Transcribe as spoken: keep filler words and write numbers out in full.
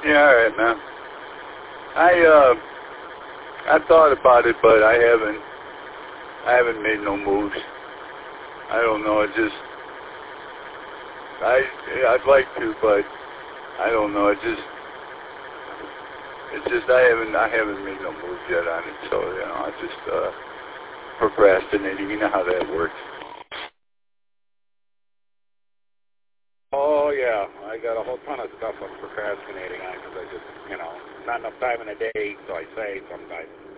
Yeah, all right, man. I uh, I thought about it, but I haven't. I haven't made no moves. I don't know. It just. I I'd like to, but I don't know. It just. It's just I haven't. I haven't made no moves yet on it. So you know, I just uh, procrastinating. You know how that works. Oh, yeah. I got a whole ton of stuff I'm procrastinating on because I just, you know, not enough time in a day, so I say sometimes.